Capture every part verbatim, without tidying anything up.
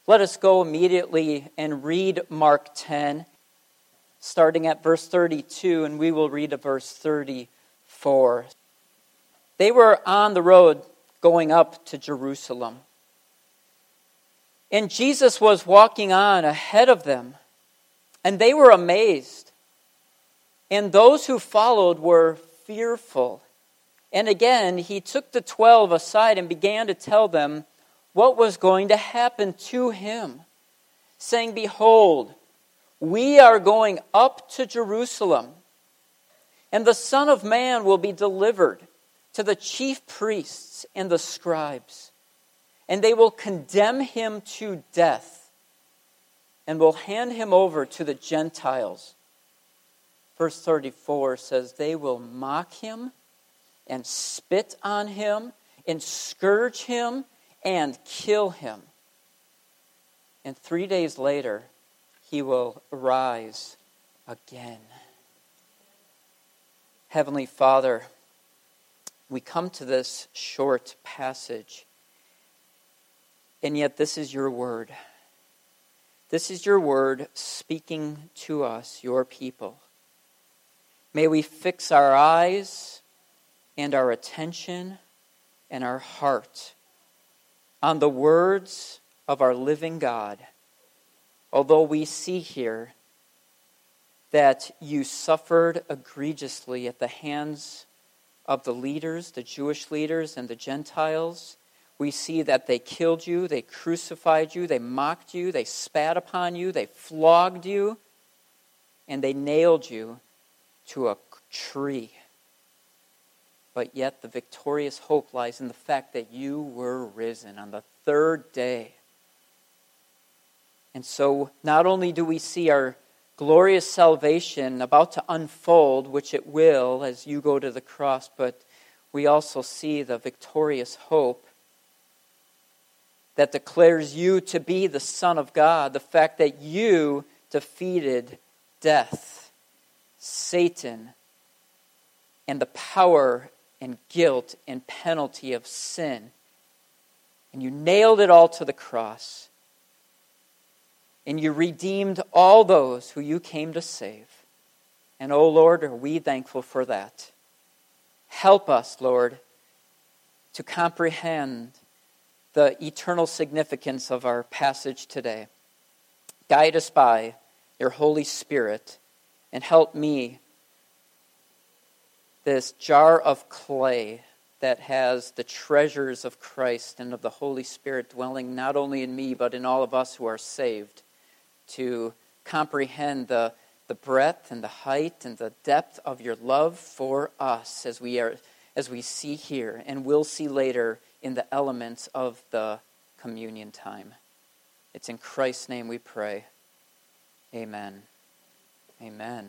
Let us go immediately and read Mark ten, starting at verse thirty-two, and we will read to verse thirty-four. They were on the road going up to Jerusalem. And Jesus was walking on ahead of them, and they were amazed. And those who followed were fearful. And again, he took the twelve aside and began to tell them what was going to happen to him, saying, "Behold, we are going up to Jerusalem, and the Son of Man will be delivered to the chief priests and the scribes, and they will condemn him to death, and will hand him over to the Gentiles." Verse thirty-four says, "They will mock him and spit on him and scourge him and kill him. And three days later, he will rise again." Heavenly Father, we come to this short passage, and yet this is your word. This is your word speaking to us, your people. May we fix our eyes and our attention and our heart on the words of our living God. Although we see here that you suffered egregiously at the hands of the leaders, the Jewish leaders and the Gentiles, we see that they killed you, they crucified you, they mocked you, they spat upon you, they flogged you, and they nailed you to a tree. But yet the victorious hope lies in the fact that you were risen on the third day. And so not only do we see our glorious salvation about to unfold, which it will as you go to the cross, but we also see the victorious hope that declares you to be the Son of God, the fact that you defeated death, Satan, and the power and guilt and penalty of sin. And you nailed it all to the cross. And you redeemed all those who you came to save. And oh Lord, are we thankful for that. Help us, Lord, to comprehend the eternal significance of our passage today. Guide us by your Holy Spirit, and help me, this jar of clay that has the treasures of Christ and of the Holy Spirit dwelling not only in me, but in all of us who are saved, to comprehend the, the breadth and the height and the depth of your love for us as we are as we see here and will see later in the elements of the communion time. It's in Christ's name we pray. Amen. Amen.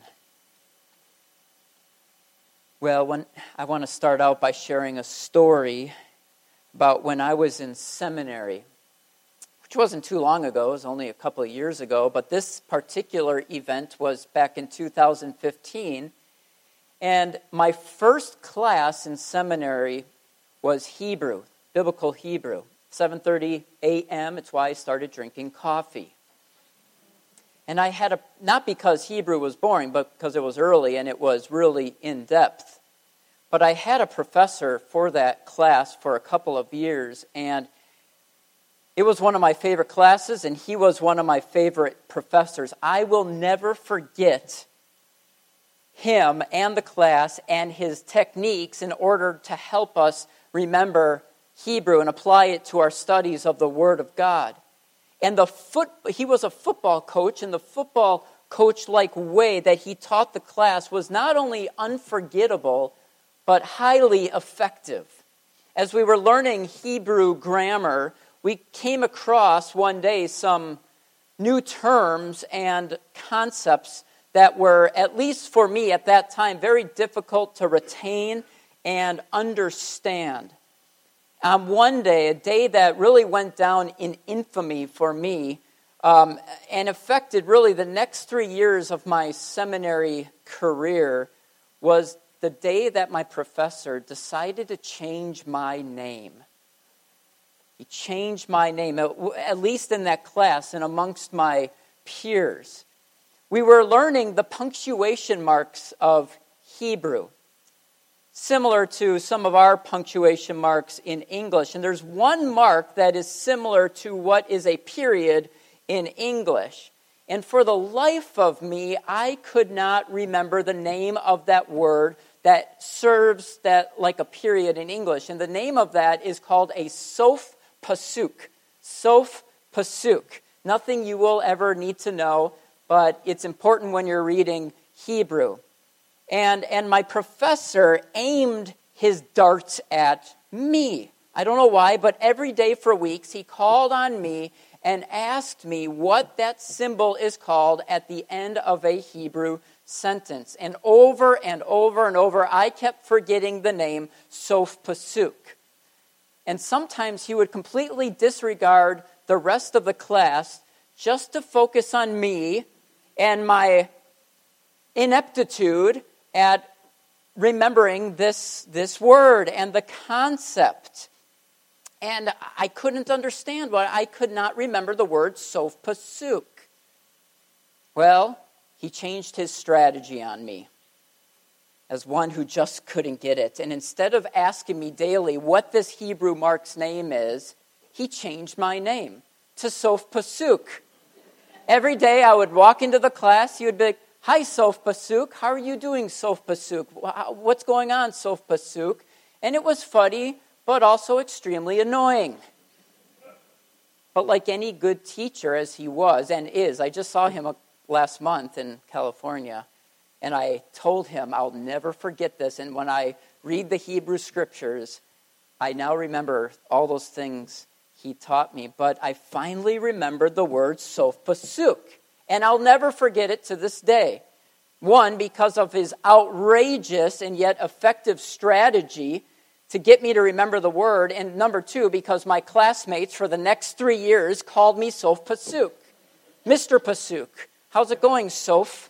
Well, when, I want to start out by sharing a story about when I was in seminary, which wasn't too long ago. It was only a couple of years ago, but this particular event was back in two thousand fifteen, and my first class in seminary was Hebrew, biblical Hebrew, seven thirty a.m. It's why I started drinking coffee. And I had a, not because Hebrew was boring, but because it was early and it was really in-depth. But I had a professor for that class for a couple of years, and it was one of my favorite classes, and he was one of my favorite professors. I will never forget him and the class and his techniques in order to help us remember Hebrew and apply it to our studies of the Word of God. And the foot, he was a football coach, and the football coach-like way that he taught the class was not only unforgettable, but highly effective. As we were learning Hebrew grammar, we came across one day some new terms and concepts that were, at least for me at that time, very difficult to retain and understand. Um, one day, a day that really went down in infamy for me um, and affected really the next three years of my seminary career, was the day that my professor decided to change my name. He changed my name, at least in that class and amongst my peers. We were learning the punctuation marks of Hebrew, similar to some of our punctuation marks in English. And there's one mark that is similar to what is a period in English. And for the life of me, I could not remember the name of that word that serves that like a period in English. And the name of that is called a Soph Pasuk. Soph Pasuk. Nothing you will ever need to know, but it's important when you're reading Hebrew. And, and my professor aimed his darts at me. I don't know why, but every day for weeks he called on me and asked me what that symbol is called at the end of a Hebrew sentence. And over and over and over, I kept forgetting the name Soph Pasuk. And sometimes he would completely disregard the rest of the class just to focus on me and my ineptitude at remembering this, this word and the concept. And I couldn't understand why I could not remember the word Soph Pasuk. Well, he changed his strategy on me as one who just couldn't get it. And instead of asking me daily what this Hebrew mark's name is, he changed my name to Soph Pasuk. Every day I would walk into the class, he would be like, "Hi, Soph Pasuk. How are you doing, Soph Pasuk? What's going on, Soph Pasuk?" And it was funny, but also extremely annoying. But like any good teacher, as he was and is, I just saw him last month in California, and I told him, I'll never forget this. And when I read the Hebrew scriptures, I now remember all those things he taught me. But I finally remembered the word Soph Pasuk, and I'll never forget it to this day. One, because of his outrageous and yet effective strategy to get me to remember the word, and number two, because my classmates for the next three years called me Soph Pasuk. Mister Pasuk, how's it going, Soph?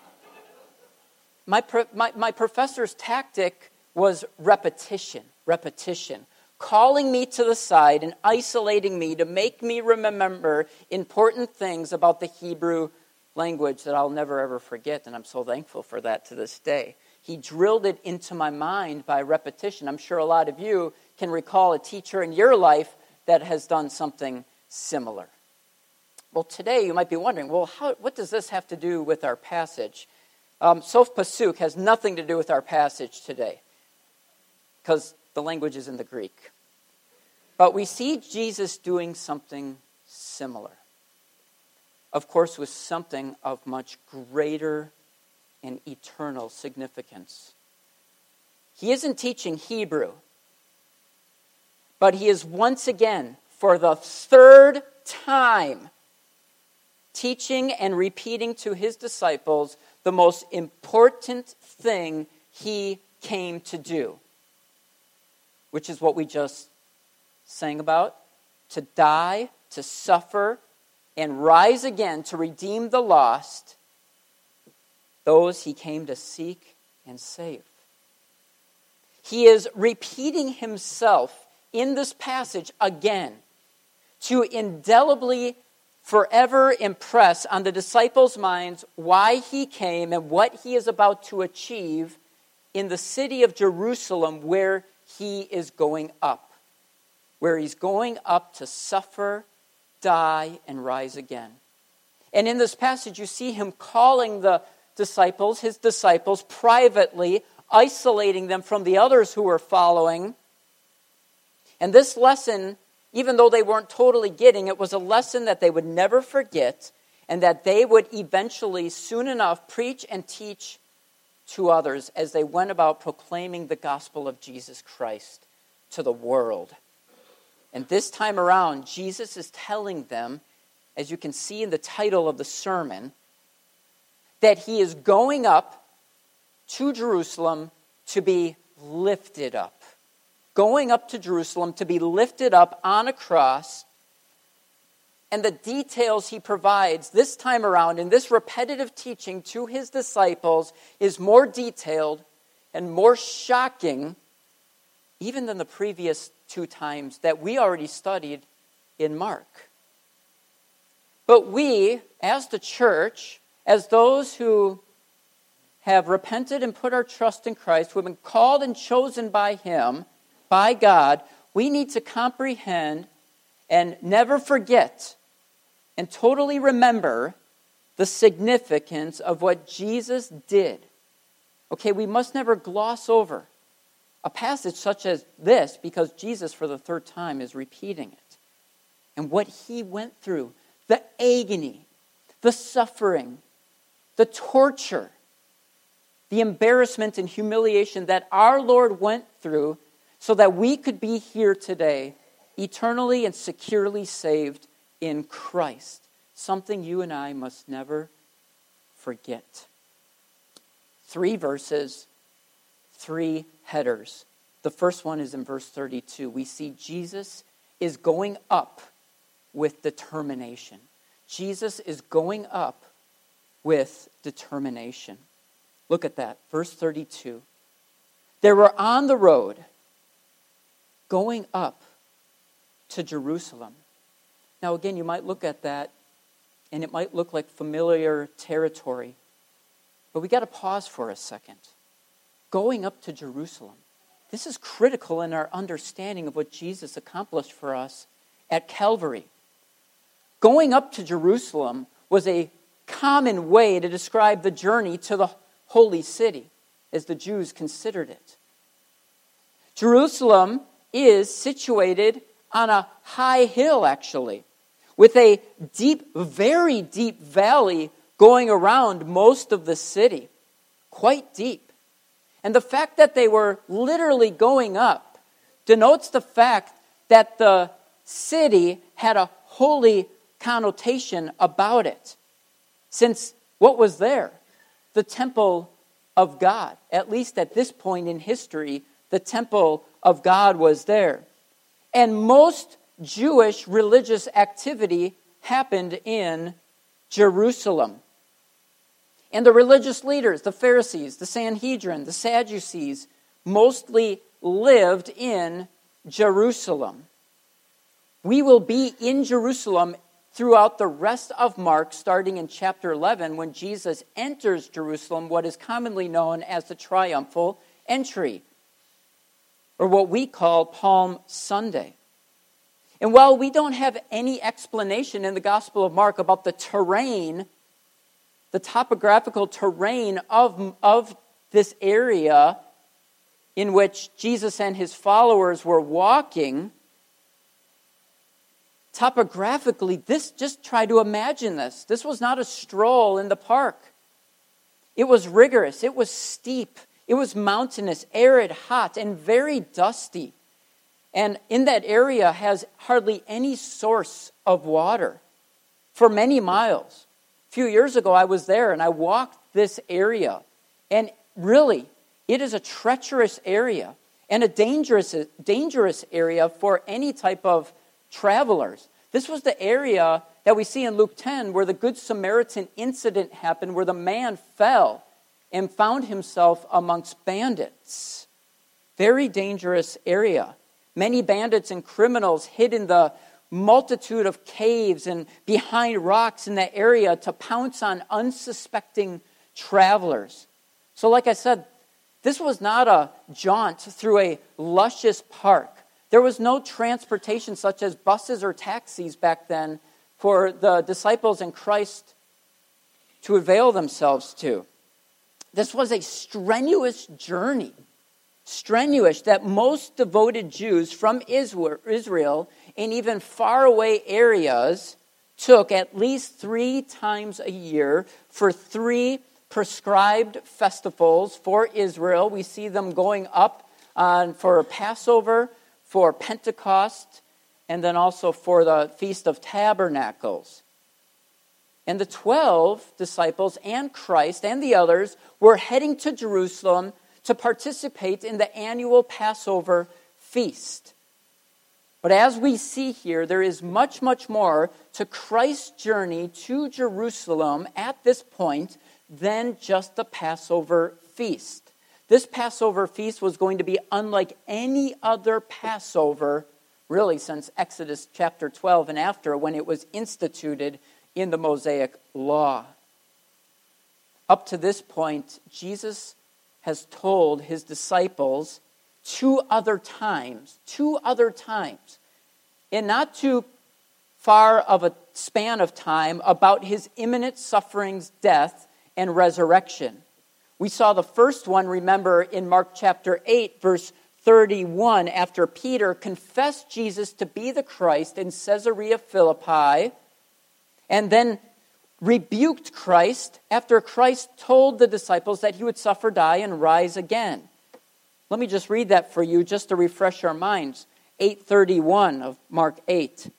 My, my, my professor's tactic was repetition, repetition, calling me to the side and isolating me to make me remember important things about the Hebrew language that I'll never ever forget, and I'm so thankful for that to this day. He drilled it into my mind by repetition. I'm sure a lot of you can recall a teacher in your life that has done something similar. Well, today you might be wondering, well, how, what does this have to do with our passage? Um, Soph Pasuk has nothing to do with our passage today, because the language is in the Greek. But we see Jesus doing something similar. Of course, with something of much greater and eternal significance. He isn't teaching Hebrew, but he is once again, for the third time, teaching and repeating to his disciples the most important thing he came to do, which is what we just sang about, to die, to suffer, and rise again to redeem the lost, those he came to seek and save. He is repeating himself in this passage again to indelibly forever impress on the disciples' minds why he came and what he is about to achieve in the city of Jerusalem, where he is going up, where he's going up to suffer, die, and rise again. And in this passage, you see him calling the disciples, his disciples, privately, isolating them from the others who were following. And this lesson, even though they weren't totally getting, it was a lesson that they would never forget, and that they would eventually, soon enough, preach and teach to others as they went about proclaiming the gospel of Jesus Christ to the world. And this time around, Jesus is telling them, as you can see in the title of the sermon, that he is going up to Jerusalem to be lifted up. Going up to Jerusalem to be lifted up on a cross. And the details he provides this time around in this repetitive teaching to his disciples is more detailed and more shocking even than the previous two times that we already studied in Mark. But we, as the church, as those who have repented and put our trust in Christ, who have been called and chosen by Him, by God, we need to comprehend and never forget and totally remember the significance of what Jesus did. Okay, we must never gloss over a passage such as this because Jesus, for the third time, is repeating it. And what He went through, the agony, the suffering, the torture, the embarrassment and humiliation that our Lord went through so that we could be here today, eternally and securely saved in Christ. Something you and I must never forget. Three verses, three headers. The first one is in verse thirty-two. We see Jesus is going up with determination. Jesus is going up with determination. Look at that, verse thirty-two. They were on the road going up to Jerusalem. Now again, you might look at that and it might look like familiar territory. But we got to pause for a second. Going up to Jerusalem. This is critical in our understanding of what Jesus accomplished for us at Calvary. Going up to Jerusalem was a common way to describe the journey to the holy city, as the Jews considered it. Jerusalem is situated on a high hill, actually, with a deep, very deep valley going around most of the city. Quite deep. And the fact that they were literally going up denotes the fact that the city had a holy connotation about it. Since what was there? The temple of God. At least at this point in history, the temple of God was there. And most Jewish religious activity happened in Jerusalem. And the religious leaders, the Pharisees, the Sanhedrin, the Sadducees, mostly lived in Jerusalem. We will be in Jerusalem throughout the rest of Mark, starting in chapter eleven, when Jesus enters Jerusalem, what is commonly known as the triumphal entry, or what we call Palm Sunday. And while we don't have any explanation in the Gospel of Mark about the terrain, the topographical terrain of, of this area in which Jesus and his followers were walking, topographically, this, just try to imagine this. This was not a stroll in the park. It was rigorous. It was steep. It was mountainous, arid, hot, and very dusty. And in that area has hardly any source of water for many miles. A few years ago, I was there and I walked this area. And really, it is a treacherous area and a dangerous, dangerous area for any type of travelers. This was the area that we see in Luke ten where the Good Samaritan incident happened, where the man fell and found himself amongst bandits. Very dangerous area. Many bandits and criminals hid in the multitude of caves and behind rocks in that area to pounce on unsuspecting travelers. So like I said, this was not a jaunt through a luscious park. There was no transportation such as buses or taxis back then for the disciples in Christ to avail themselves to. This was a strenuous journey. Strenuous that most devoted Jews from Israel and even faraway areas took at least three times a year for three prescribed festivals for Israel. We see them going up on, for Passover, for Pentecost, and then also for the Feast of Tabernacles. And the twelve disciples and Christ and the others were heading to Jerusalem to participate in the annual Passover feast. But as we see here, there is much, much more to Christ's journey to Jerusalem at this point than just the Passover feast. This Passover feast was going to be unlike any other Passover, really since Exodus chapter twelve and after, when it was instituted in the Mosaic Law. Up to this point, Jesus has told his disciples two other times, two other times, in not too far of a span of time, about his imminent sufferings, death, and resurrection. We saw the first one, remember, in Mark chapter eight, verse thirty-one, after Peter confessed Jesus to be the Christ in Caesarea Philippi, and then rebuked Christ after Christ told the disciples that he would suffer, die, and rise again. Let me just read that for you just to refresh our minds. eight thirty-one of Mark eight.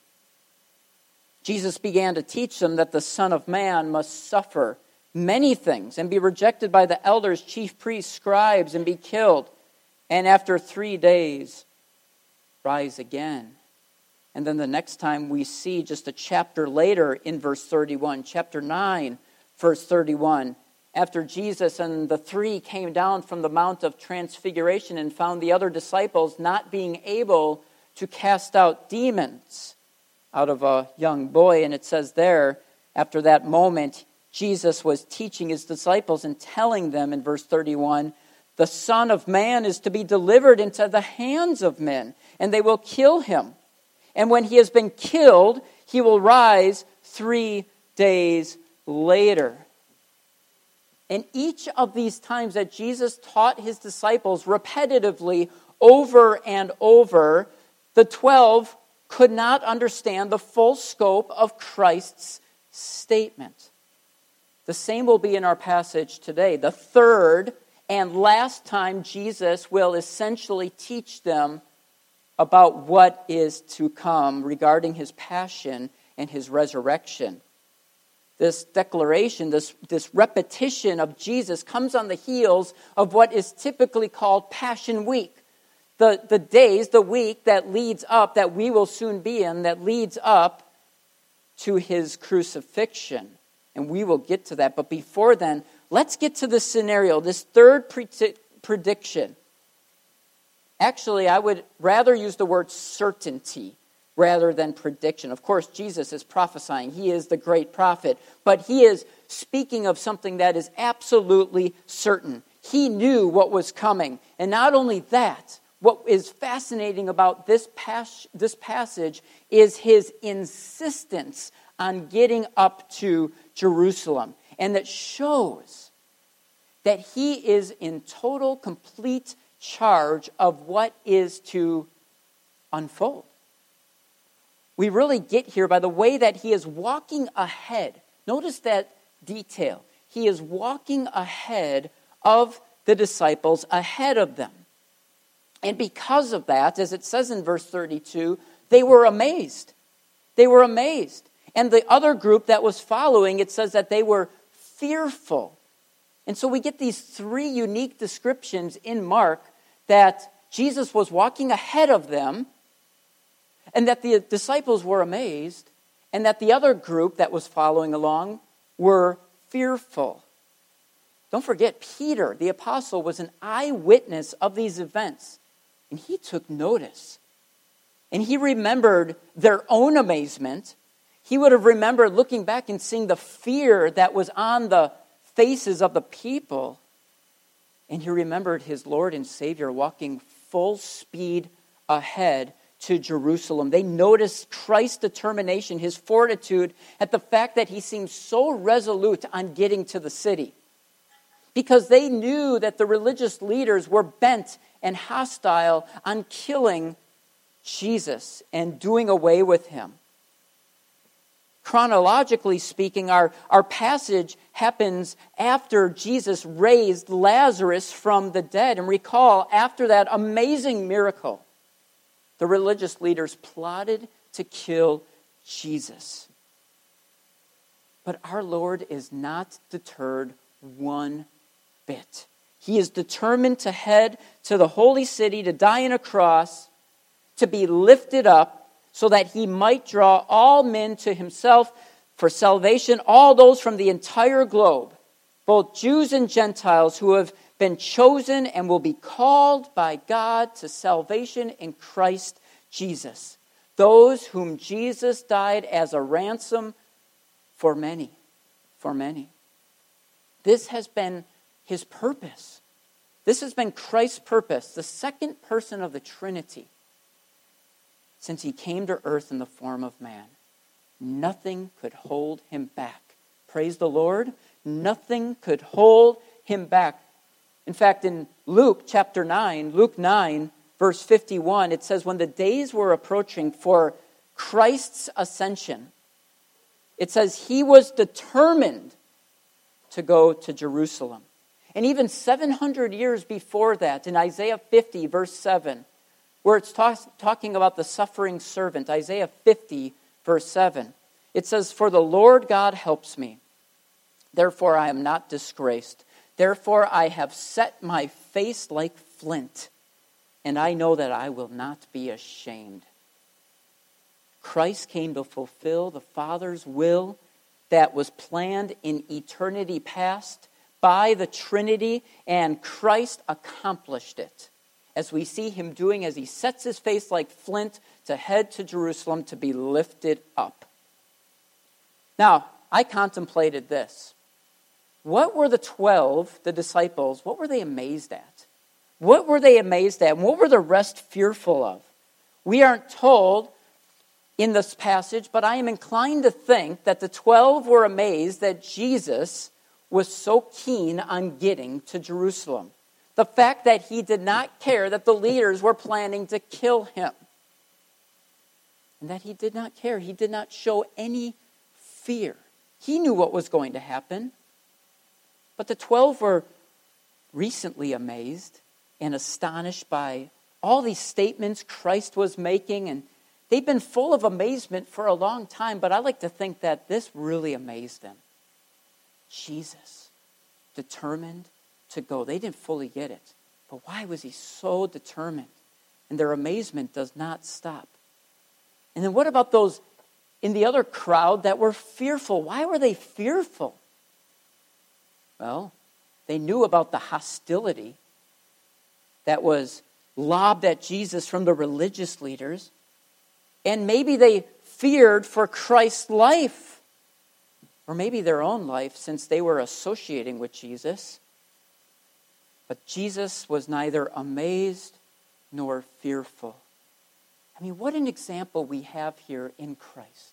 Jesus began to teach them that the Son of Man must suffer many things and be rejected by the elders, chief priests, scribes, and be killed, and after three days rise again. And then the next time we see, just a chapter later in verse thirty-one, chapter nine, verse thirty-one, after Jesus and the three came down from the Mount of Transfiguration and found the other disciples not being able to cast out demons out of a young boy. And it says there, after that moment, Jesus was teaching his disciples and telling them in verse thirty-one, the Son of Man is to be delivered into the hands of men, and they will kill him. And when he has been killed, he will rise three days later. And each of these times that Jesus taught his disciples repetitively over and over, the twelve could not understand the full scope of Christ's statement. The same will be in our passage today. The third and last time Jesus will essentially teach them about what is to come regarding his passion and his resurrection. This declaration, this, this repetition of Jesus comes on the heels of what is typically called Passion Week. The, the days, the week that leads up, that we will soon be in, that leads up to his crucifixion. And we will get to that. But before then, let's get to this scenario, this third pre- prediction. Actually, I would rather use the word certainty rather than prediction. Of course, Jesus is prophesying. He is the great prophet. But he is speaking of something that is absolutely certain. He knew what was coming. And not only that, what is fascinating about this, pas- this passage is his insistence on getting up to Jerusalem. And that shows that he is in total, complete charge of what is to unfold. We really get here by the way that he is walking ahead. Notice that detail. He is walking ahead of the disciples, ahead of them. And because of that, as it says in verse thirty-two, they were amazed. They were amazed. And the other group that was following, it says that they were fearful. And so we get these three unique descriptions in Mark that Jesus was walking ahead of them, and that the disciples were amazed, and that the other group that was following along were fearful. Don't forget, Peter, the apostle, was an eyewitness of these events, and he took notice. And he remembered their own amazement. He would have remembered looking back and seeing the fear that was on the faces of the people. And he remembered his Lord and Savior walking full speed ahead to Jerusalem. They noticed Christ's determination, his fortitude, at the fact that he seemed so resolute on getting to the city. Because they knew that the religious leaders were bent and hostile on killing Jesus and doing away with him. Chronologically speaking, our, our passage happens after Jesus raised Lazarus from the dead. And recall, after that amazing miracle, the religious leaders plotted to kill Jesus. But our Lord is not deterred one bit. He is determined to head to the holy city, to die on a cross, to be lifted up, so that he might draw all men to himself for salvation, all those from the entire globe, both Jews and Gentiles who have been chosen and will be called by God to salvation in Christ Jesus. Those whom Jesus died as a ransom for many. For many. This has been his purpose. This has been Christ's purpose, the second person of the Trinity, since he came to earth in the form of man. Nothing could hold him back. Praise the Lord. Nothing could hold him back. In fact, in Luke chapter nine, Luke nine, verse fifty-one, it says, when the days were approaching for Christ's ascension, it says he was determined to go to Jerusalem. And even seven hundred years before that, in Isaiah fifty, verse seven, where it's talk, talking about the suffering servant, Isaiah fifty, verse seven, it says, for the Lord God helps me. Therefore I am not disgraced. Therefore I have set my face like flint, and I know that I will not be ashamed. Christ came to fulfill the Father's will that was planned in eternity past by the Trinity, and Christ accomplished it, as we see him doing as he sets his face like flint to head to Jerusalem to be lifted up. Now, I contemplated this. What were the twelve, the disciples, what were they amazed at? What were they amazed at? And what were the rest fearful of? We aren't told in this passage, but I am inclined to think that the twelve were amazed that Jesus was so keen on getting to Jerusalem. The fact that he did not care that the leaders were planning to kill him. And that he did not care. He did not show any fear. He knew what was going to happen. But the twelve were recently amazed and astonished by all these statements Christ was making. And they've been full of amazement for a long time. But I like to think that this really amazed them. Jesus, determined to go. They didn't fully get it. But why was he so determined? And their amazement does not stop. And then what about those in the other crowd that were fearful? Why were they fearful? Well, they knew about the hostility that was lobbed at Jesus from the religious leaders. And maybe they feared for Christ's life. Or maybe their own life, since they were associating with Jesus. But Jesus was neither amazed nor fearful. I mean, what an example we have here in Christ.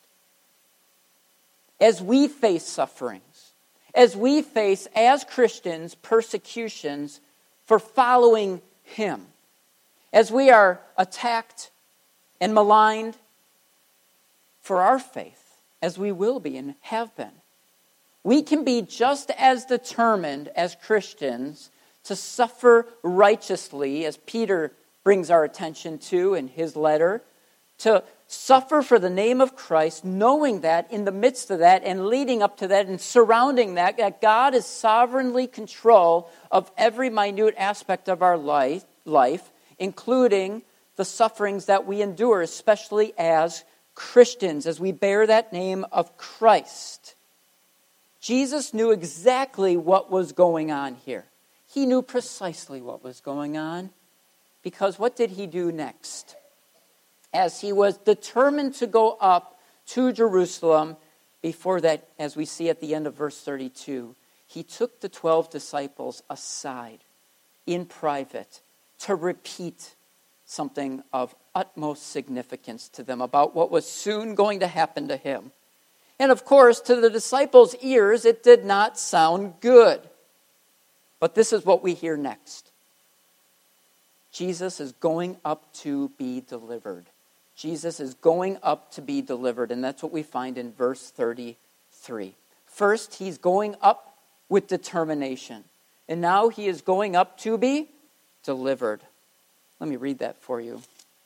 As we face sufferings, as we face, as Christians, persecutions for following him, as we are attacked and maligned for our faith, as we will be and have been, we can be just as determined as Christians to suffer righteously, as Peter brings our attention to in his letter, to suffer for the name of Christ, knowing that in the midst of that and leading up to that and surrounding that, that God is sovereignly control of every minute aspect of our life, life, including the sufferings that we endure, especially as Christians, as we bear that name of Christ. Jesus knew exactly what was going on here. He knew precisely what was going on, because what did he do next? As he was determined to go up to Jerusalem, before that, as we see at the end of verse thirty-two, he took the twelve disciples aside in private to repeat something of utmost significance to them about what was soon going to happen to him. And of course, to the disciples' ears, it did not sound good. But this is what we hear next. Jesus is going up to be delivered. Jesus is going up to be delivered, and that's what we find in verse thirty-three. First, he's going up with determination, and now he is going up to be delivered. Let me read that for you.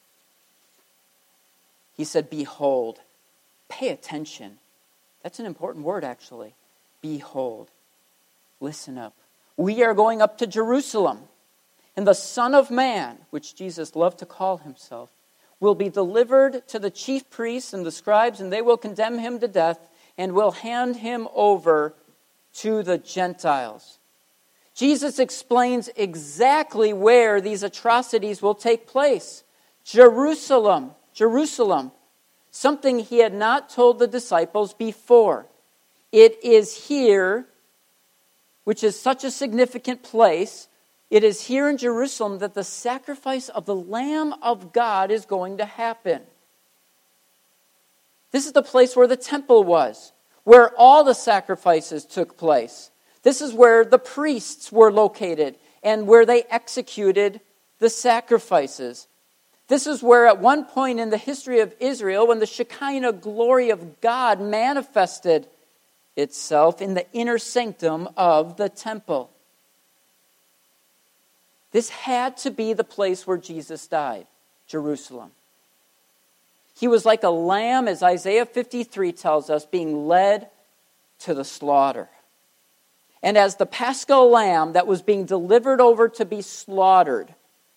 He said, behold. Pay attention. That's an important word, actually. Behold. Listen up. We are going up to Jerusalem, and the Son of Man, which Jesus loved to call himself, will be delivered to the chief priests and the scribes, and they will condemn him to death and will hand him over to the Gentiles. Jesus explains exactly where these atrocities will take place. Jerusalem, Jerusalem, something he had not told the disciples before. It is here, which is such a significant place, it is here in Jerusalem that the sacrifice of the Lamb of God is going to happen. This is the place where the temple was, where all the sacrifices took place. This is where the priests were located and where they executed the sacrifices. This is where at one point in the history of Israel, when the Shekinah glory of God manifested itself in the inner sanctum of the temple. This had to be the place where Jesus died, Jerusalem. He was like a lamb, as Isaiah fifty-three tells us, being led to the slaughter. And as the Paschal lamb that was being delivered over to be slaughtered,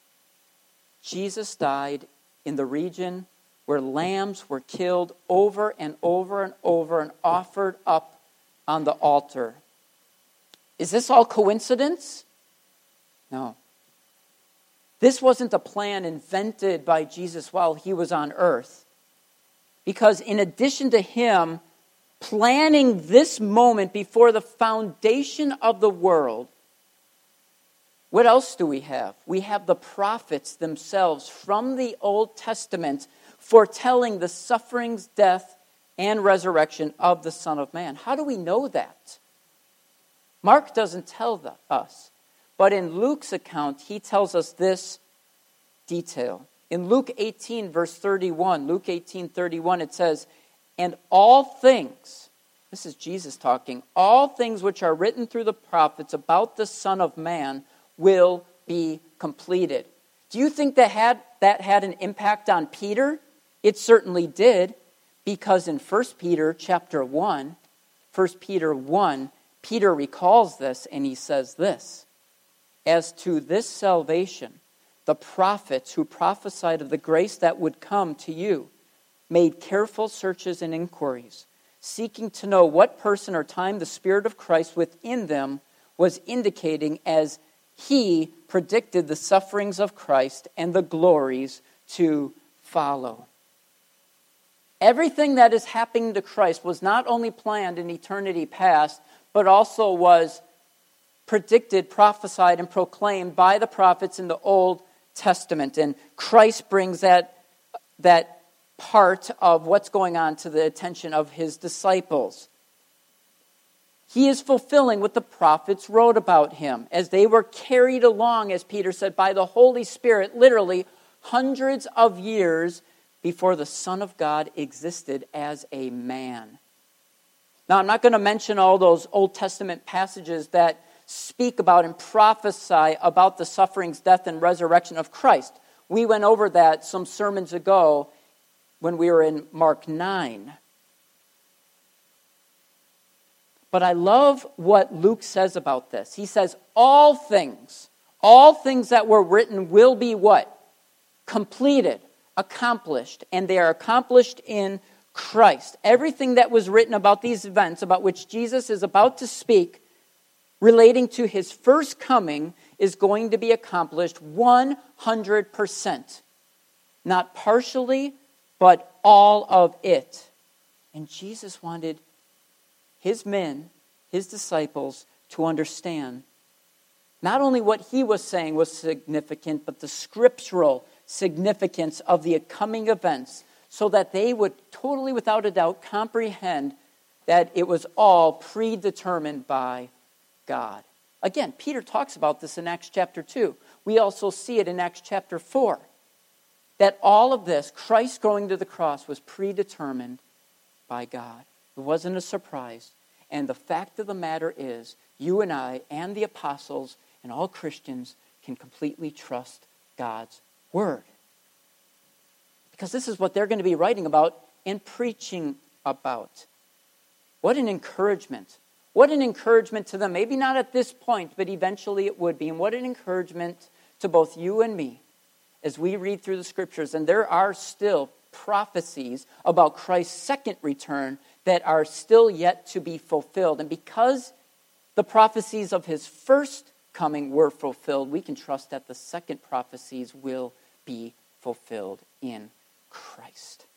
Jesus died in the region where lambs were killed over and over and over and offered up on the altar. Is this all coincidence? No. This wasn't a plan invented by Jesus while he was on earth. Because in addition to him planning this moment before the foundation of the world, what else do we have? We have the prophets themselves from the Old Testament foretelling the sufferings, death, and resurrection of the Son of Man. How do we know that? Mark doesn't tell the, us, but in Luke's account, he tells us this detail. In Luke eighteen, verse thirty-one, Luke eighteen, thirty-one, it says, "And all things," this is Jesus talking, "all things which are written through the prophets about the Son of Man will be completed." Do you think that had that had an impact on Peter? It certainly did, because in First Peter chapter one, First Peter one, Peter recalls this and he says this, "As to this salvation, the prophets who prophesied of the grace that would come to you made careful searches and inquiries, seeking to know what person or time the Spirit of Christ within them was indicating as he predicted the sufferings of Christ and the glories to follow." Everything that is happening to Christ was not only planned in eternity past, but also was predicted, prophesied, and proclaimed by the prophets in the Old Testament. And Christ brings that, that part of what's going on to the attention of his disciples. He is fulfilling what the prophets wrote about him as they were carried along, as Peter said, by the Holy Spirit, literally hundreds of years before the Son of God existed as a man. Now, I'm not going to mention all those Old Testament passages that speak about and prophesy about the sufferings, death, and resurrection of Christ. We went over that some sermons ago when we were in Mark nine. But I love what Luke says about this. He says, all things, all things that were written will be what? Completed, accomplished, and they are accomplished in Christ. Everything that was written about these events, about which Jesus is about to speak, relating to his first coming, is going to be accomplished one hundred percent. Not partially, but all of it. And Jesus wanted his men, his disciples, to understand not only what he was saying was significant, but the scriptural significance of the coming events, so that they would totally, without a doubt, comprehend that it was all predetermined by God. Again, Peter talks about this in Acts chapter two. We also see it in Acts chapter four. That all of this, Christ going to the cross, was predetermined by God. It wasn't a surprise. And the fact of the matter is, you and I and the apostles and all Christians can completely trust God's word. Because this is what they're going to be writing about and preaching about. What an encouragement. What an encouragement to them. Maybe not at this point, but eventually it would be. And what an encouragement to both you and me as we read through the scriptures. And there are still prophecies about Christ's second return that are still yet to be fulfilled. And because the prophecies of his first coming were fulfilled, we can trust that the second prophecies will be fulfilled in Christ.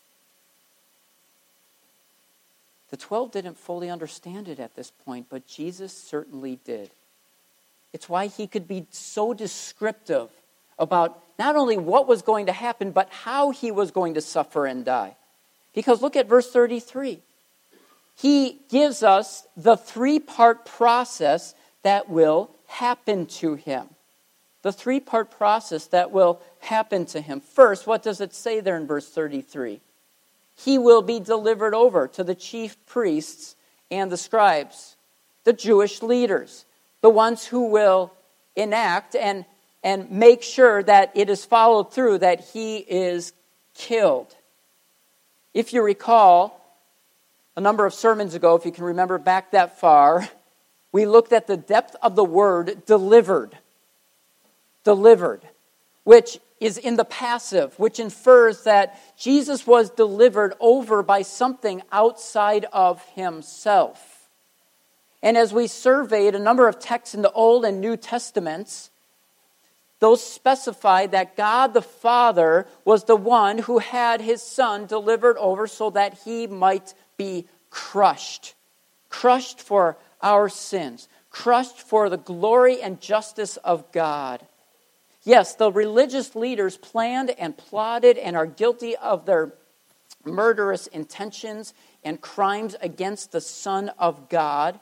The twelve didn't fully understand it at this point, but Jesus certainly did. It's why he could be so descriptive about not only what was going to happen, but how he was going to suffer and die. Because look at verse thirty-three. He gives us the three-part process that will happen to him. The three-part process that will happen to him. First, what does it say there in verse thirty-three? He will be delivered over to the chief priests and the scribes, the Jewish leaders, the ones who will enact and, and make sure that it is followed through, that he is killed. If you recall, a number of sermons ago, if you can remember back that far, we looked at the depth of the word delivered. Delivered, which is in the passive, which infers that Jesus was delivered over by something outside of himself. And as we surveyed a number of texts in the Old and New Testaments, those specify that God the Father was the one who had his Son delivered over so that he might be crushed. Crushed for our sins. Crushed for the glory and justice of God. Yes, the religious leaders planned and plotted and are guilty of their murderous intentions and crimes against the Son of God.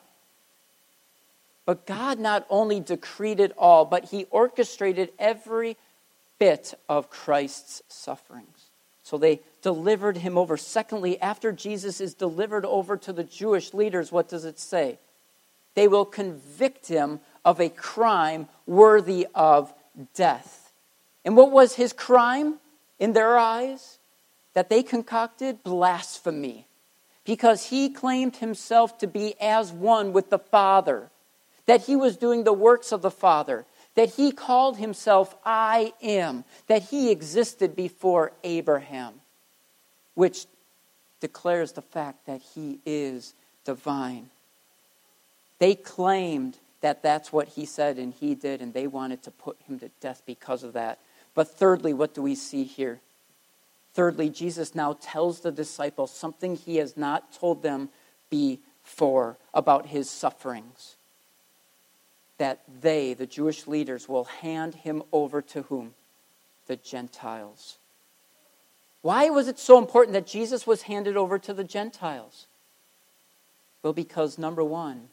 But God not only decreed it all, but he orchestrated every bit of Christ's sufferings. So they delivered him over. Secondly, after Jesus is delivered over to the Jewish leaders, what does it say? They will convict him of a crime worthy of death. And what was his crime in their eyes that they concocted? Blasphemy. Because he claimed himself to be as one with the Father. That he was doing the works of the Father. That he called himself I am. That he existed before Abraham. Which declares the fact that he is divine. They claimed that that's what he said and he did, and they wanted to put him to death because of that. But thirdly, what do we see here? Thirdly, Jesus now tells the disciples something he has not told them before about his sufferings. That they, the Jewish leaders, will hand him over to whom? The Gentiles. Why was it so important that Jesus was handed over to the Gentiles? Well, because number one,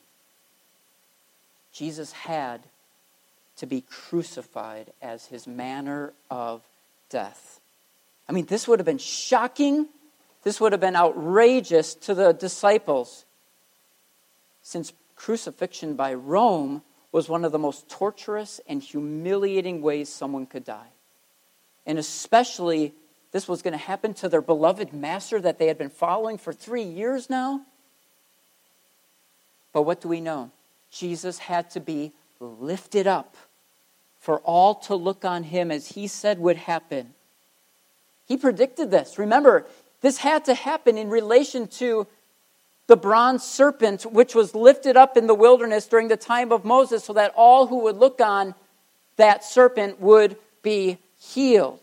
Jesus had to be crucified as his manner of death. I mean, this would have been shocking. This would have been outrageous to the disciples, since crucifixion by Rome was one of the most torturous and humiliating ways someone could die. And especially, this was going to happen to their beloved master that they had been following for three years now. But what do we know? Jesus had to be lifted up for all to look on him, as he said would happen. He predicted this. Remember, this had to happen in relation to the bronze serpent, which was lifted up in the wilderness during the time of Moses, so that all who would look on that serpent would be healed.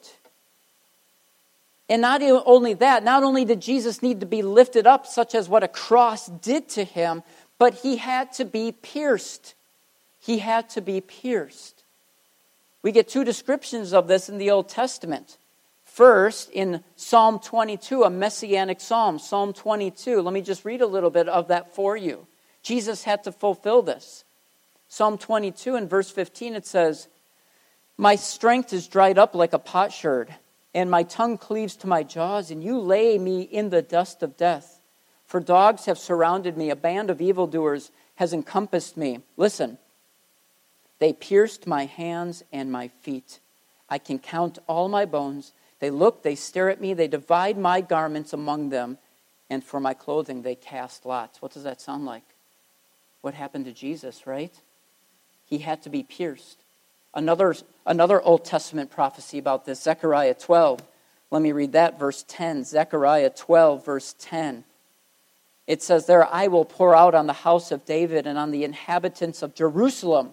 And not only that, not only did Jesus need to be lifted up, such as what a cross did to him, but he had to be pierced. He had to be pierced. We get two descriptions of this in the Old Testament. First, in Psalm twenty-two, a messianic psalm, Psalm twenty-two. Let me just read a little bit of that for you. Jesus had to fulfill this. Psalm twenty-two in verse fifteen, it says, "My strength is dried up like a potsherd, and my tongue cleaves to my jaws, and you lay me in the dust of death. For dogs have surrounded me, a band of evildoers has encompassed me." Listen. "They pierced my hands and my feet. I can count all my bones. They look, they stare at me, they divide my garments among them, and for my clothing they cast lots." What does that sound like? What happened to Jesus, right? He had to be pierced. Another, another Old Testament prophecy about this, Zechariah twelve. Let me read that, verse ten. Zechariah twelve, verse ten. It says there, "I will pour out on the house of David and on the inhabitants of Jerusalem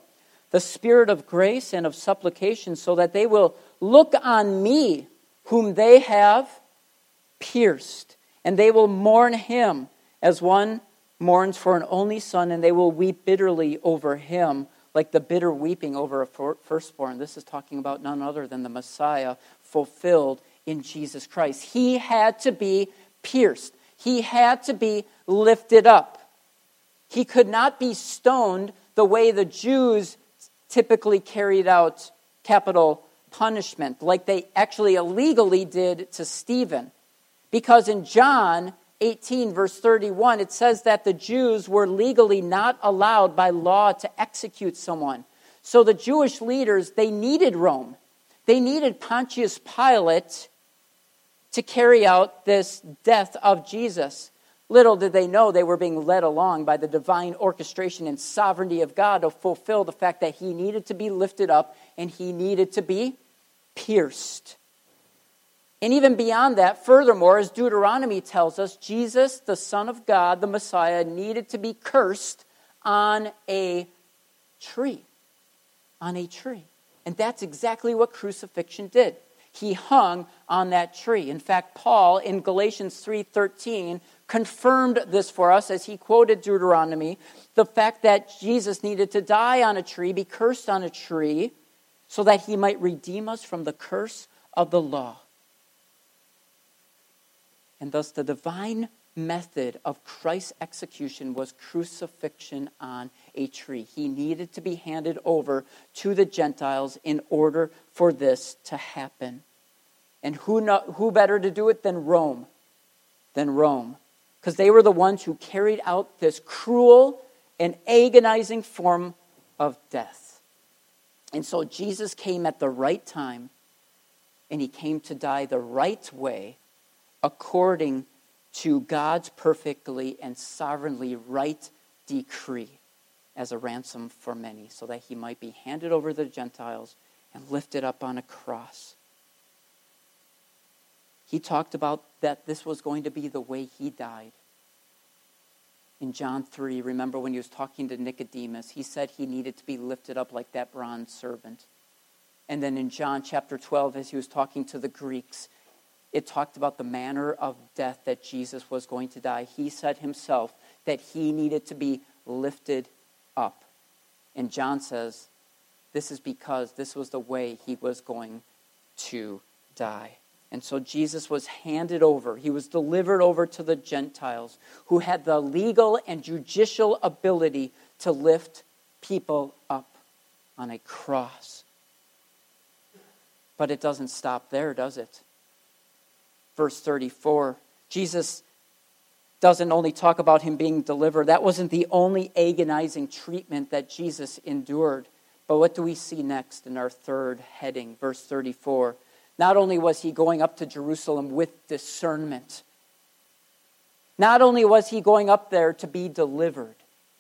the Spirit of grace and of supplication, so that they will look on me, whom they have pierced, and they will mourn him as one mourns for an only son, and they will weep bitterly over him, like the bitter weeping over a firstborn. This is talking about none other than the Messiah fulfilled in Jesus Christ. He had to be pierced. He had to be lifted up. He could not be stoned the way the Jews typically carried out capital punishment, like they actually illegally did to Stephen. Because in John eighteen, verse thirty-one, it says that the Jews were legally not allowed by law to execute someone. So the Jewish leaders, they needed Rome. They needed Pontius Pilate to carry out this death of Jesus. Little did they know they were being led along by the divine orchestration and sovereignty of God to fulfill the fact that he needed to be lifted up and he needed to be pierced. And even beyond that, furthermore, as Deuteronomy tells us, Jesus, the Son of God, the Messiah, needed to be cursed on a tree. On a tree. And that's exactly what crucifixion did. He hung on that tree. In fact, Paul in Galatians three thirteen confirmed this for us as he quoted Deuteronomy, the fact that Jesus needed to die on a tree, be cursed on a tree, so that he might redeem us from the curse of the law. And thus the divine method of Christ's execution was crucifixion on a tree. He needed to be handed over to the Gentiles in order for this to happen. And who no, who better to do it than Rome? Than Rome. Because they were the ones who carried out this cruel and agonizing form of death. And so Jesus came at the right time, and he came to die the right way, according to God's perfectly and sovereignly right decree as a ransom for many, so that he might be handed over to the Gentiles and lifted up on a cross. He talked about that this was going to be the way he died. In John three, remember when he was talking to Nicodemus, he said he needed to be lifted up like that bronze servant. And then in John chapter twelve, as he was talking to the Greeks, it talked about the manner of death that Jesus was going to die. He said himself that he needed to be lifted up. And John says, this is because this was the way he was going to die. And so Jesus was handed over. He was delivered over to the Gentiles who had the legal and judicial ability to lift people up on a cross. But it doesn't stop there, does it? Verse thirty-four, Jesus doesn't only talk about him being delivered. That wasn't the only agonizing treatment that Jesus endured. But what do we see next in our third heading, verse thirty-four? Not only was he going up to Jerusalem with discernment, not only was he going up there to be delivered,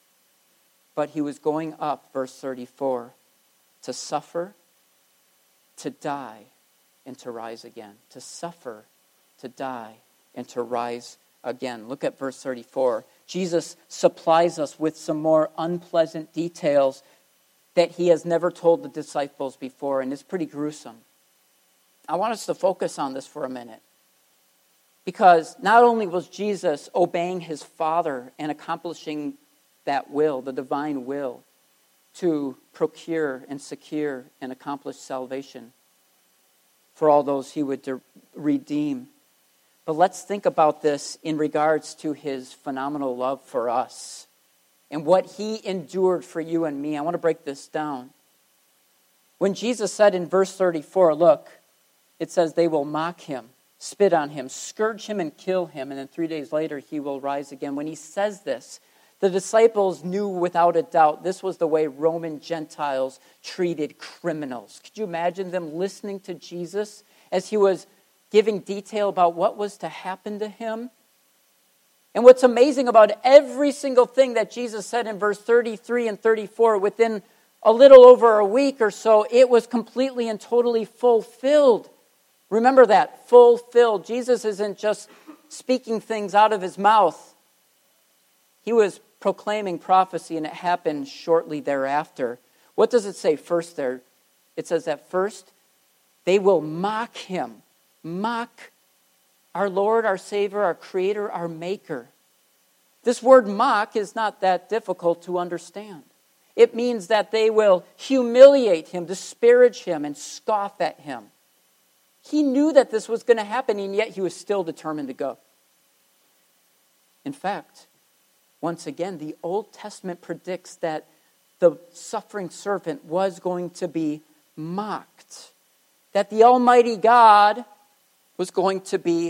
but he was going up, verse thirty-four, to suffer, to die, and to rise again. To suffer, to die, and to rise again. Look at verse thirty-four. Jesus supplies us with some more unpleasant details that he has never told the disciples before, and it's pretty gruesome. I want us to focus on this for a minute. Because not only was Jesus obeying his Father and accomplishing that will, the divine will, to procure and secure and accomplish salvation for all those he would de- redeem. But let's think about this in regards to his phenomenal love for us and what he endured for you and me. I want to break this down. When Jesus said in verse thirty-four, look, it says they will mock him, spit on him, scourge him and kill him, and then three days later he will rise again. When he says this, the disciples knew without a doubt this was the way Roman Gentiles treated criminals. Could you imagine them listening to Jesus as he was giving detail about what was to happen to him? And what's amazing about every single thing that Jesus said in verse thirty-three and thirty-four, within a little over a week or so, it was completely and totally fulfilled. Remember that, fulfilled. Jesus isn't just speaking things out of his mouth. He was proclaiming prophecy, and it happened shortly thereafter. What does it say first there? It says that first, they will mock him. Mock our Lord, our Savior, our Creator, our Maker. This word mock is not that difficult to understand. It means that they will humiliate him, disparage him, and scoff at him. He knew that this was going to happen, and yet he was still determined to go. In fact, once again, the Old Testament predicts that the suffering servant was going to be mocked. That the Almighty God was going to be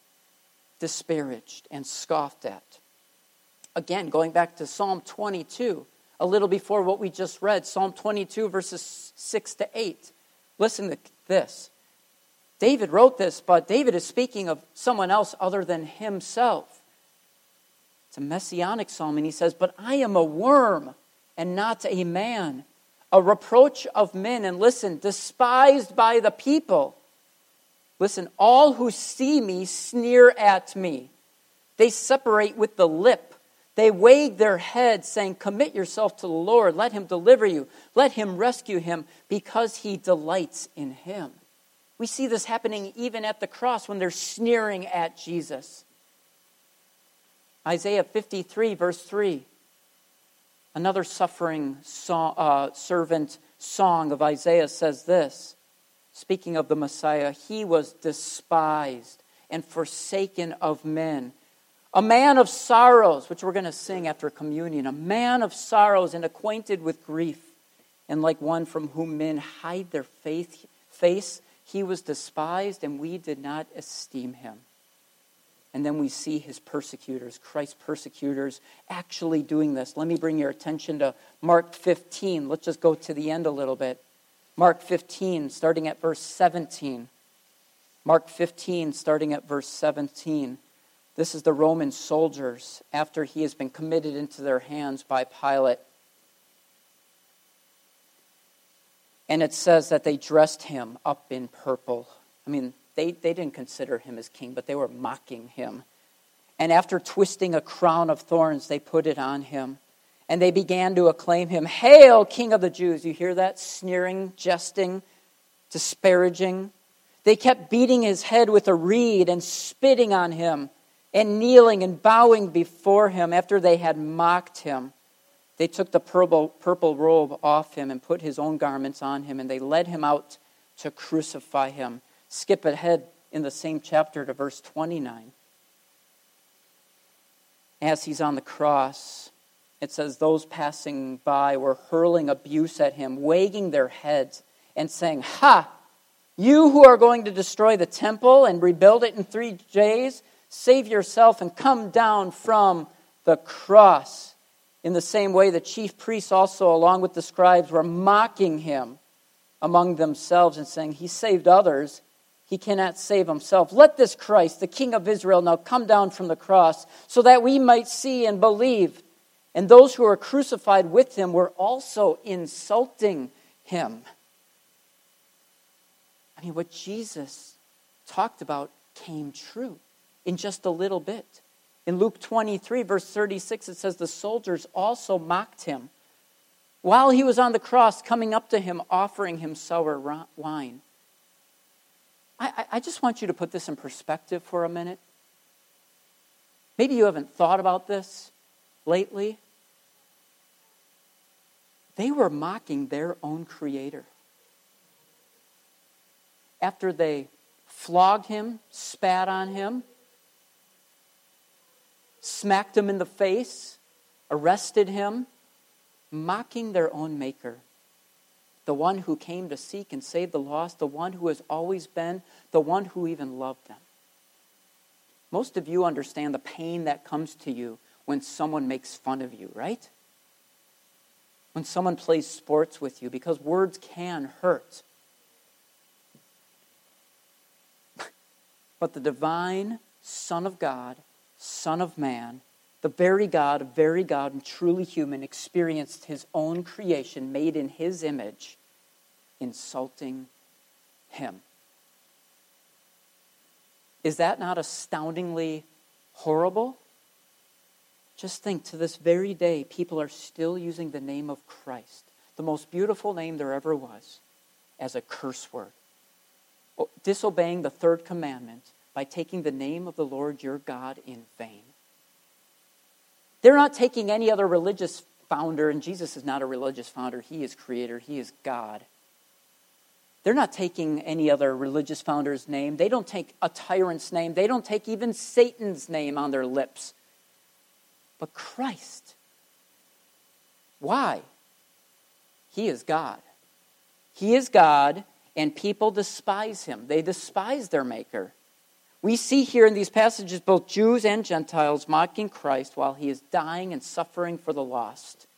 disparaged and scoffed at. Again, going back to Psalm twenty-two, a little before what we just read, Psalm twenty-two, verses six to eight. Listen to this. David wrote this, but David is speaking of someone else other than himself. It's a messianic psalm, and he says, "But I am a worm and not a man, a reproach of men, and listen, despised by the people. Listen, all who see me sneer at me. They separate with the lip. They wag their heads, saying, 'Commit yourself to the Lord. Let him deliver you. Let him rescue him, because he delights in him.'" We see this happening even at the cross when they're sneering at Jesus. Isaiah fifty-three, verse three. Another suffering song, uh, servant song of Isaiah says this. Speaking of the Messiah, "He was despised and forsaken of men. A man of sorrows," which we're going to sing after communion. "A man of sorrows and acquainted with grief. And like one from whom men hide their faith, face, he was despised and we did not esteem him." And then we see his persecutors, Christ's persecutors, actually doing this. Let me bring your attention to Mark fifteen. Let's just go to the end a little bit. Mark fifteen, starting at verse seventeen. Mark fifteen, starting at verse seventeen. This is the Roman soldiers after he has been committed into their hands by Pilate. And it says that they dressed him up in purple. I mean, they, they didn't consider him as king, but they were mocking him. And after twisting a crown of thorns, they put it on him. And they began to acclaim him, "Hail, King of the Jews." You hear that? Sneering, jesting, disparaging. They kept beating his head with a reed and spitting on him and kneeling and bowing before him after they had mocked him. They took the purple, purple robe off him and put his own garments on him, and they led him out to crucify him. Skip ahead in the same chapter to verse twenty-nine. As he's on the cross, it says those passing by were hurling abuse at him, wagging their heads and saying, "Ha! You who are going to destroy the temple and rebuild it in three days, save yourself and come down from the cross." In the same way, the chief priests also, along with the scribes, were mocking him among themselves and saying, "He saved others. He cannot save himself. Let this Christ, the King of Israel, now come down from the cross so that we might see and believe." And those who were crucified with him were also insulting him. I mean, what Jesus talked about came true in just a little bit. In Luke twenty-three, verse thirty-six, it says the soldiers also mocked him while he was on the cross, coming up to him, offering him sour wine. I, I just want you to put this in perspective for a minute. Maybe you haven't thought about this lately. They were mocking their own Creator. After they flogged him, spat on him, smacked him in the face, arrested him, mocking their own Maker. The one who came to seek and save the lost, the one who has always been, the one who even loved them. Most of you understand the pain that comes to you when someone makes fun of you, right? When someone plays sports with you, because words can hurt. But the divine Son of God, Son of Man, the very God, very God, and truly human, experienced his own creation made in his image, insulting him. Is that not astoundingly horrible? Just think, to this very day, people are still using the name of Christ, the most beautiful name there ever was, as a curse word. Disobeying the third commandment by taking the name of the Lord your God in vain. They're not taking any other religious founder, and Jesus is not a religious founder. He is creator. He is God. They're not taking any other religious founder's name. They don't take a tyrant's name. They don't take even Satan's name on their lips. But Christ. Why? He is God. He is God, and people despise him. They despise their maker. We see here in these passages both Jews and Gentiles mocking Christ while he is dying and suffering for the lost.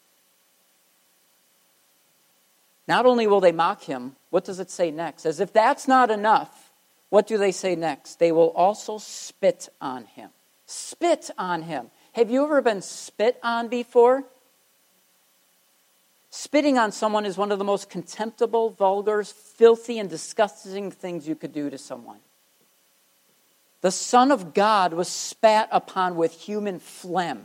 Not only will they mock him, what does it say next? As if that's not enough, what do they say next? They will also spit on him. Spit on him. Have you ever been spit on before? Spitting on someone is one of the most contemptible, vulgar, filthy, and disgusting things you could do to someone. The Son of God was spat upon with human phlegm.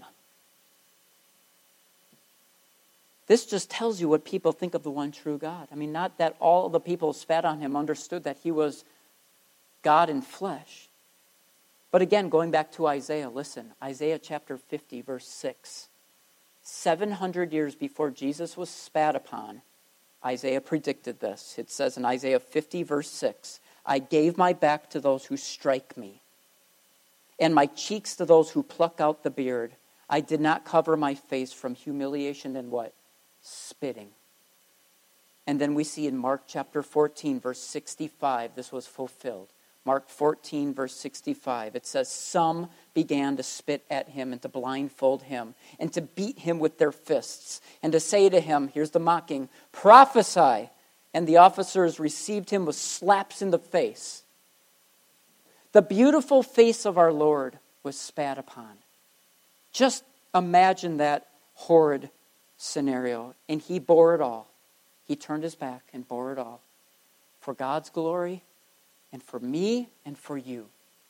This just tells you what people think of the one true God. I mean, not that all the people who spat on him understood that he was God in flesh. But again, going back to Isaiah, listen, Isaiah chapter fifty, verse six. seven hundred years before Jesus was spat upon, Isaiah predicted this. It says in Isaiah fifty, verse six, I gave my back to those who strike me, and my cheeks to those who pluck out the beard. I did not cover my face from humiliation and what? Spitting. And then we see in Mark chapter fourteen, verse sixty-five, this was fulfilled. Mark fourteen, verse sixty-five, it says, some began to spit at him and to blindfold him and to beat him with their fists and to say to him, here's the mocking, prophesy. And the officers received him with slaps in the face. The beautiful face of our Lord was spat upon. Just imagine that horrid scenario. And he bore it all. He turned his back and bore it all. For God's glory and for me and for you.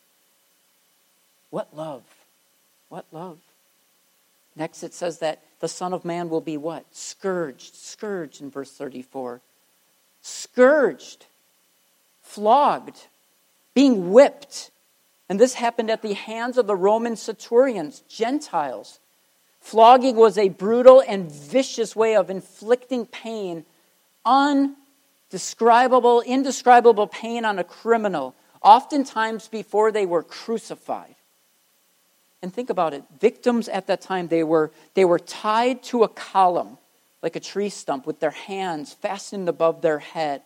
What love. What love. Next it says that the Son of Man will be what? Scourged. Scourged in verse thirty-four. Scourged. Flogged. Being whipped. And this happened at the hands of the Roman centurions, Gentiles. Flogging was a brutal and vicious way of inflicting pain, undescribable, indescribable pain on a criminal, oftentimes before they were crucified. And think about it. Victims at that time, they were, they were tied to a column, like a tree stump, with their hands fastened above their head.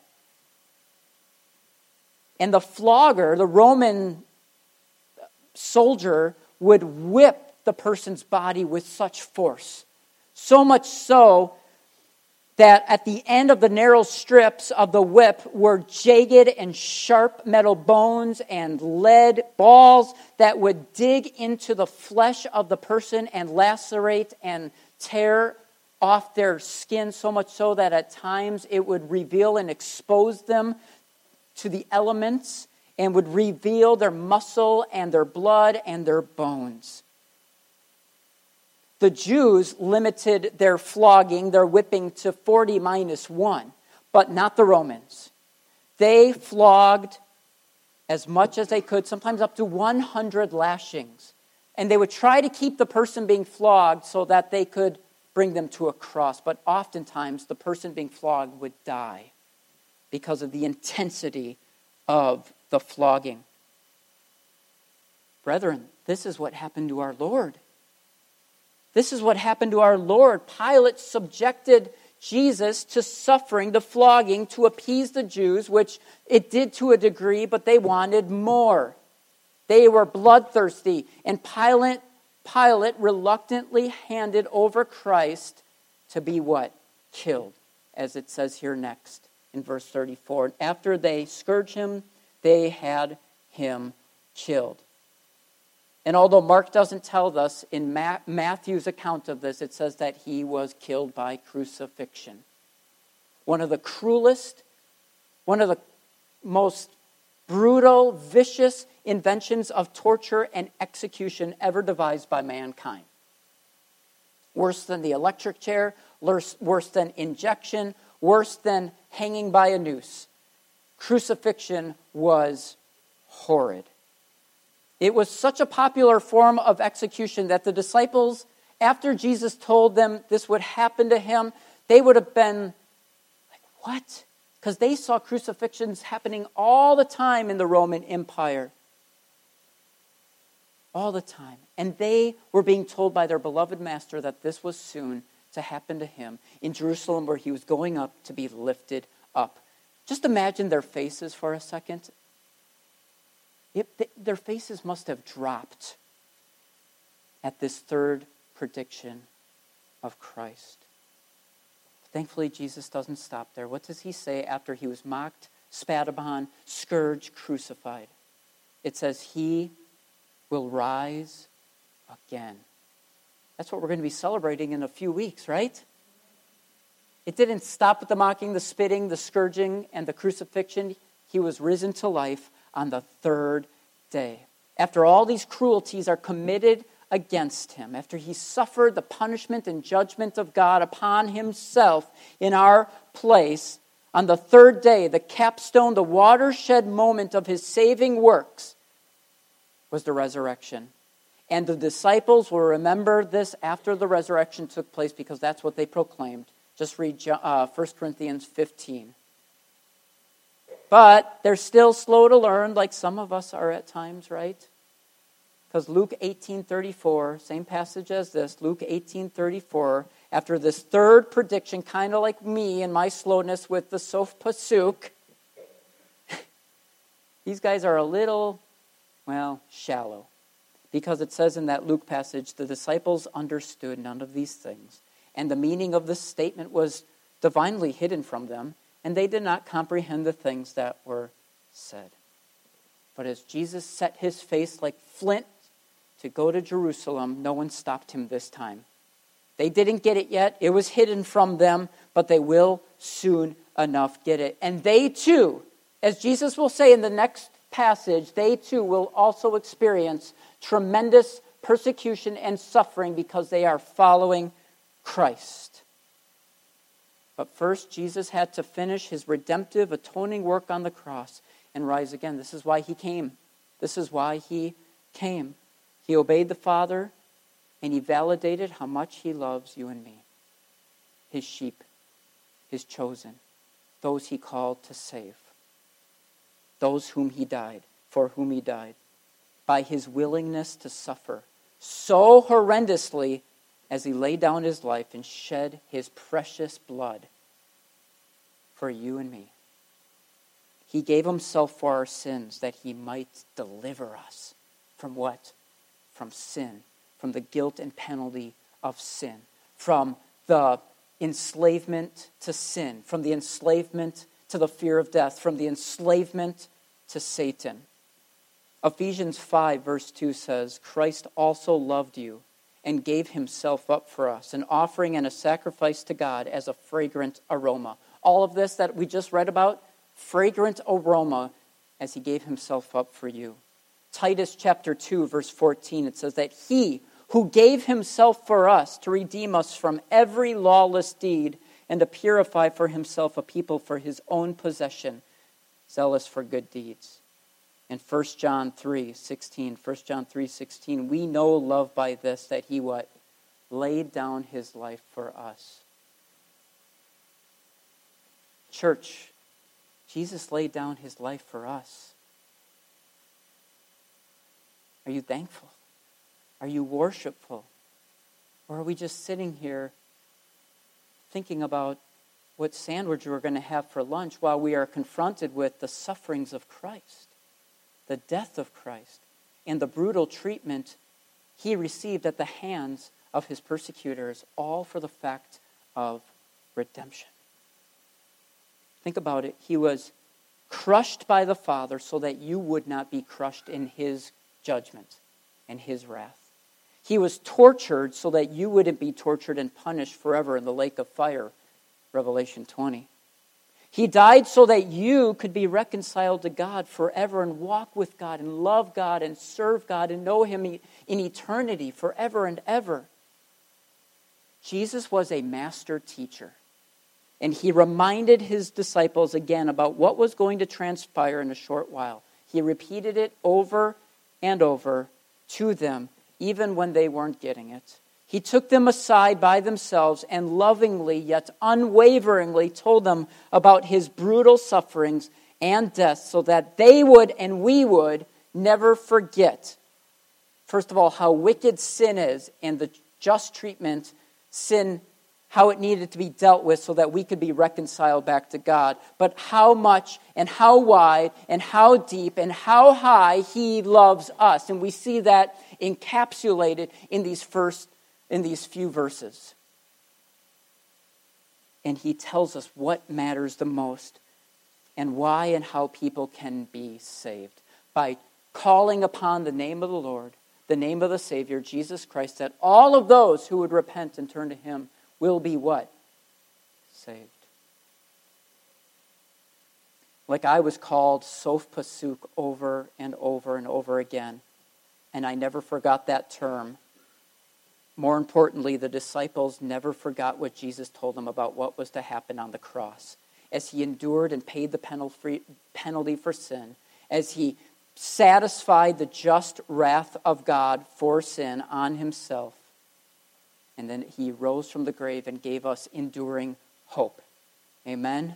And the flogger, the Roman soldier, would whip the person's body with such force. So much so that at the end of the narrow strips of the whip were jagged and sharp metal bones and lead balls that would dig into the flesh of the person and lacerate and tear off their skin, so much so that at times it would reveal and expose them to the elements and would reveal their muscle and their blood and their bones. The Jews limited their flogging, their whipping, to forty minus one, but not the Romans. They flogged as much as they could, sometimes up to one hundred lashings. And they would try to keep the person being flogged so that they could bring them to a cross. But oftentimes the person being flogged would die because of the intensity of the flogging. Brethren, this is what happened to our Lord. This is what happened to our Lord. Pilate subjected Jesus to suffering, the flogging, to appease the Jews, which it did to a degree, but they wanted more. They were bloodthirsty. And Pilate, Pilate reluctantly handed over Christ to be what? Killed, as it says here next in verse thirty-four. After they scourged him, they had him killed. And although Mark doesn't tell us, in Ma- Matthew's account of this, it says that he was killed by crucifixion. One of the cruelest, one of the most brutal, vicious inventions of torture and execution ever devised by mankind. worse than the electric chair, worse, worse than injection, worse than hanging by a noose. Crucifixion was horrid. It was such a popular form of execution that the disciples, after Jesus told them this would happen to him, they would have been like, what? Because they saw crucifixions happening all the time in the Roman Empire. All the time. And they were being told by their beloved master that this was soon to happen to him in Jerusalem, where he was going up to be lifted up. Just imagine their faces for a second. It, their faces must have dropped at this third prediction of Christ. Thankfully, Jesus doesn't stop there. What does he say after he was mocked, spat upon, scourged, crucified? It says, he will rise again. That's what we're going to be celebrating in a few weeks, right? It didn't stop with the mocking, the spitting, the scourging, and the crucifixion. He was risen to life on the third day. After all these cruelties are committed against him, after he suffered the punishment and judgment of God upon himself in our place, on the third day, the capstone, the watershed moment of his saving works was the resurrection. And the disciples will remember this after the resurrection took place, because that's what they proclaimed. Just read uh, First Corinthians fifteen. But they're still slow to learn, like some of us are at times, right? Because Luke eighteen thirty-four, same passage as this, Luke eighteen thirty-four, after this third prediction, kind of like me and my slowness with the Sof Pasuk, these guys are a little, well, shallow. Because it says in that Luke passage, the disciples understood none of these things. And the meaning of this statement was divinely hidden from them, and they did not comprehend the things that were said. But as Jesus set his face like flint to go to Jerusalem, no one stopped him this time. They didn't get it yet. It was hidden from them, but they will soon enough get it. And they too, as Jesus will say in the next passage, they too will also experience tremendous persecution and suffering because they are following Christ. But first, Jesus had to finish his redemptive, atoning work on the cross and rise again. This is why he came. This is why he came. He obeyed the Father, and he validated how much he loves you and me, his sheep, his chosen, those he called to save, those whom he died, for whom he died, by his willingness to suffer so horrendously as he laid down his life and shed his precious blood for you and me. He gave himself for our sins that he might deliver us from what? From sin, from the guilt and penalty of sin, from the enslavement to sin, from the enslavement to the fear of death, from the enslavement to Satan. Ephesians five verse two says, Christ also loved you and gave himself up for us, an offering and a sacrifice to God as a fragrant aroma. All of this that we just read about, fragrant aroma as he gave himself up for you. Titus chapter two verse fourteen, it says that he who gave himself for us to redeem us from every lawless deed and to purify for himself a people for his own possession, zealous for good deeds. In First John three sixteen, First John three sixteen, we know love by this, that he what? Laid down his life for us. Church, Jesus laid down his life for us. Are you thankful? Are you worshipful? Or are we just sitting here thinking about what sandwich we're going to have for lunch while we are confronted with the sufferings of Christ, the death of Christ, and the brutal treatment he received at the hands of his persecutors, all for the fact of redemption? Think about it. He was crushed by the Father so that you would not be crushed in his judgment and his wrath. He was tortured so that you wouldn't be tortured and punished forever in the lake of fire, Revelation twenty. He died so that you could be reconciled to God forever and walk with God and love God and serve God and know him in eternity forever and ever. Jesus was a master teacher. And he reminded his disciples again about what was going to transpire in a short while. He repeated it over and over to them, even when they weren't getting it. He took them aside by themselves and lovingly yet unwaveringly told them about his brutal sufferings and death so that they would and we would never forget, first of all, how wicked sin is and the just treatment sin, how it needed to be dealt with so that we could be reconciled back to God, but how much and how wide and how deep and how high he loves us. And we see that encapsulated in these first, in these few verses. And he tells us what matters the most and why and how people can be saved by calling upon the name of the Lord, the name of the Savior, Jesus Christ, that all of those who would repent and turn to him will be what? Saved. Like I was called Sof Pasuk over and over and over again, and I never forgot that term. More importantly, the disciples never forgot what Jesus told them about what was to happen on the cross. As he endured and paid the penalty for sin, as he satisfied the just wrath of God for sin on himself, and then he rose from the grave and gave us enduring hope. Amen?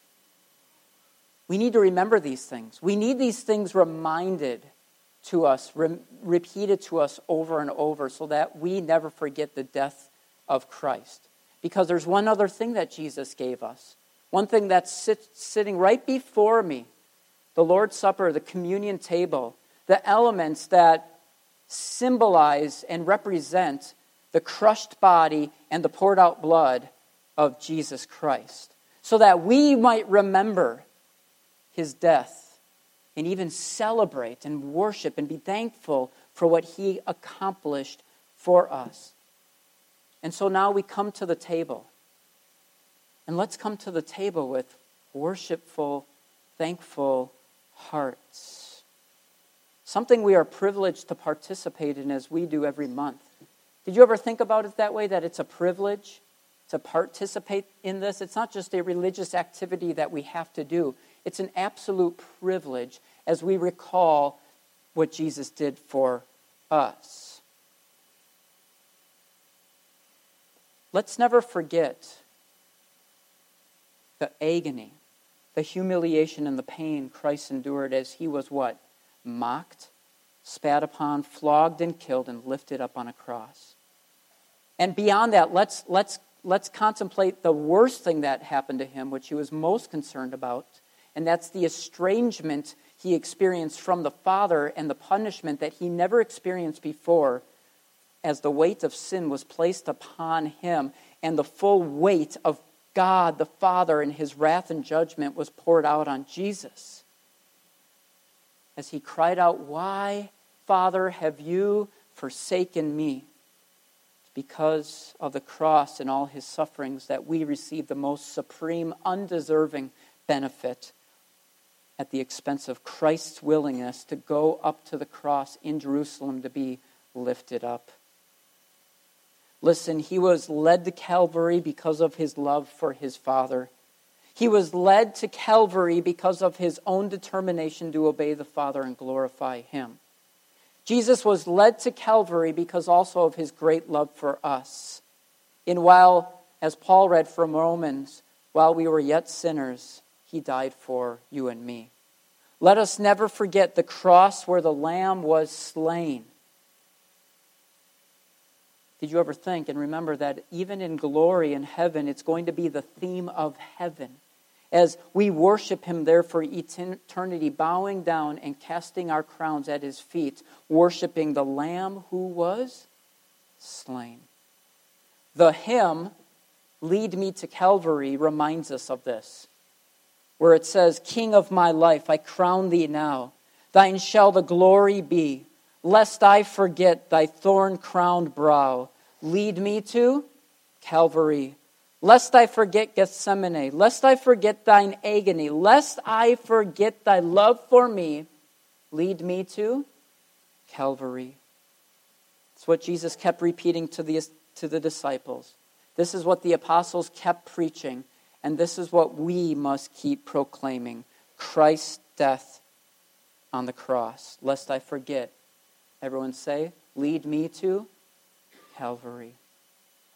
We need to remember these things. We need these things reminded to us, re- repeated to us over and over so that we never forget the death of Christ. Because there's one other thing that Jesus gave us. One thing that's sit, sitting right before me. The Lord's Supper, the communion table, the elements that symbolize and represent the crushed body and the poured out blood of Jesus Christ, so that we might remember his death and even celebrate and worship and be thankful for what he accomplished for us. And so now we come to the table. And let's come to the table with worshipful, thankful hearts. Something we are privileged to participate in as we do every month. Did you ever think about it that way, that it's a privilege to participate in this? It's not just a religious activity that we have to do. It's an absolute privilege as we recall what Jesus did for us. Let's never forget the agony, the humiliation and the pain Christ endured as he was what? Mocked, spat upon, flogged and killed, and lifted up on a cross. And beyond that, let's let's let's contemplate the worst thing that happened to him, which he was most concerned about, and that's the estrangement he experienced from the Father and the punishment that he never experienced before as the weight of sin was placed upon him and the full weight of God the Father and his wrath and judgment was poured out on Jesus. As he cried out, "Why, Father, have you forsaken me?" Because of the cross and all his sufferings that we receive the most supreme, undeserving benefit at the expense of Christ's willingness to go up to the cross in Jerusalem to be lifted up. Listen, he was led to Calvary because of his love for his Father. He was led to Calvary because of his own determination to obey the Father and glorify him. Jesus was led to Calvary because also of his great love for us. And while, as Paul read from Romans, while we were yet sinners, he died for you and me. Let us never forget the cross where the Lamb was slain. Did you ever think and remember that even in glory in heaven, it's going to be the theme of heaven as we worship him there for eternity, bowing down and casting our crowns at his feet, worshiping the Lamb who was slain. The hymn, "Lead Me to Calvary," reminds us of this, where it says, "King of my life, I crown thee now. Thine shall the glory be, lest I forget thy thorn-crowned brow. Lead me to Calvary. Lest I forget Gethsemane, lest I forget thine agony, lest I forget thy love for me, lead me to Calvary." It's what Jesus kept repeating to the, to the disciples. This is what the apostles kept preaching, and this is what we must keep proclaiming. Christ's death on the cross. Lest I forget. Everyone say, lead me to Calvary.